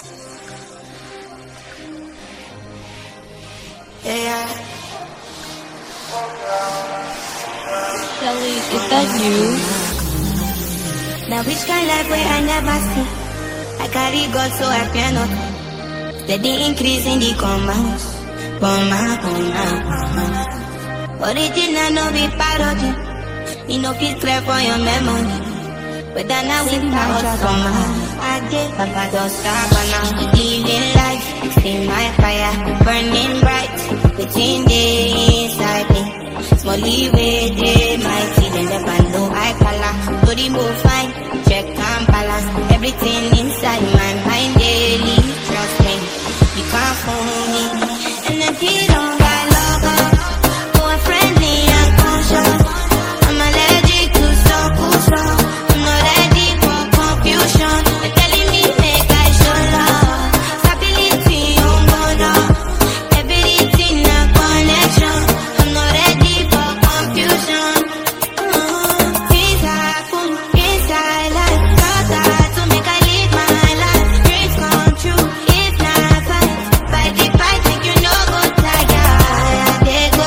Yeah. Shelly, is that you? Now which kind life where I never see? I carry God so I cannot. Steady increase in the commands. Original no be parody. You know feel clear for your memory. Whether now we power summer, I did Papa don't stop and now living life. See my fire burning bright within the inside me. Smally way they mighty, then the bando I color. To the move fine, check and balance. Everything inside my mind daily. Trust me, you can't fool me. And if you don't got logo, go friendly and conscious. I'm allergic to so. I'm not ready for confusion. They're telling me make I show love. Stability on bono. Everything a connection. I'm not ready for confusion. Things happen inside life. Got to make I live my life. Dreams come true. If not fight the fight, think you know go tired. Fire they go.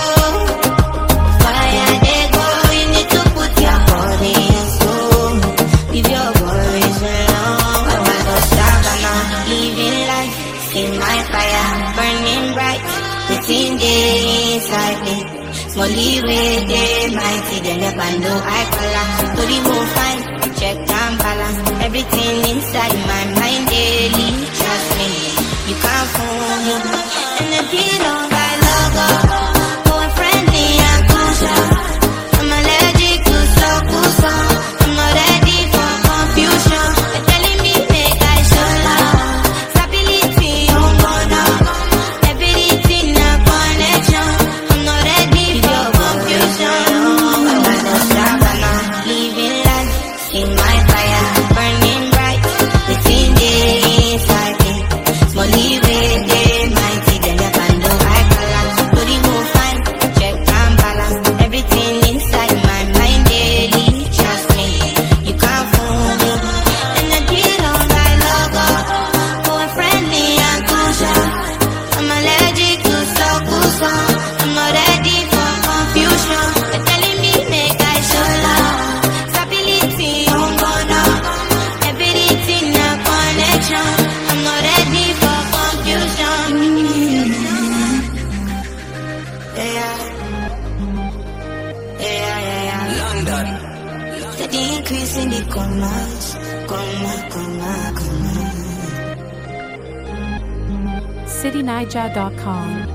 You need to put your body and soul. Leave your worries alone. I'm not gonna stop, I'm not living life. See my fire burning bright within the inside me. Smally way they mighty, then the bando I color. To the move fine, check and balance. Everything inside my mind daily. Trust me, you can't fool me. And if you don't got logo, go friendly and conscious. I'm allergic to so. I'm not ready for confusion. They're telling me make I show love. Stability on bono. Everything a connection. I'm not ready for confusion. I'm not gonna stop, I'm not living life. See my fire burning bright within the inside me. Smally way they mighty, then the bando I color. To the move fine, check and balance. Everything inside my mind daily. Trust me, you can't fool me. And the deal on my logo, go friendly and conscious. I'm allergic to so. I'm not ready for confusion. They're telling me make I show love. Stability on bono. Everything a connection. I'm not ready for confusion. Yeah. London. Steady increase in the commands. cityniger.com